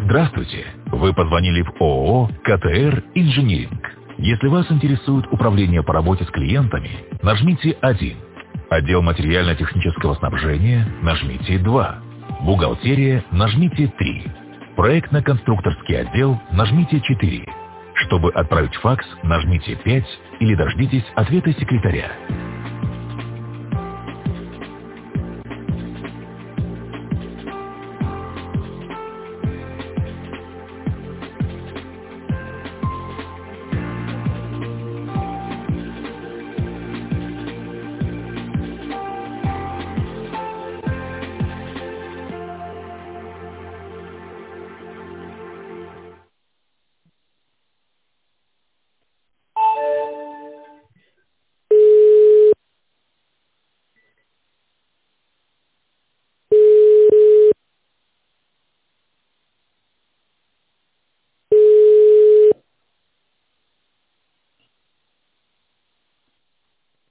Здравствуйте! Вы позвонили в ООО «КТР Инжиниринг». Если вас интересует управление по работе с клиентами, нажмите 1. Отдел материально-технического снабжения, нажмите 2. Бухгалтерия, нажмите 3. Проектно-конструкторский отдел, нажмите 4. Чтобы отправить факс, нажмите 5 или дождитесь ответа секретаря.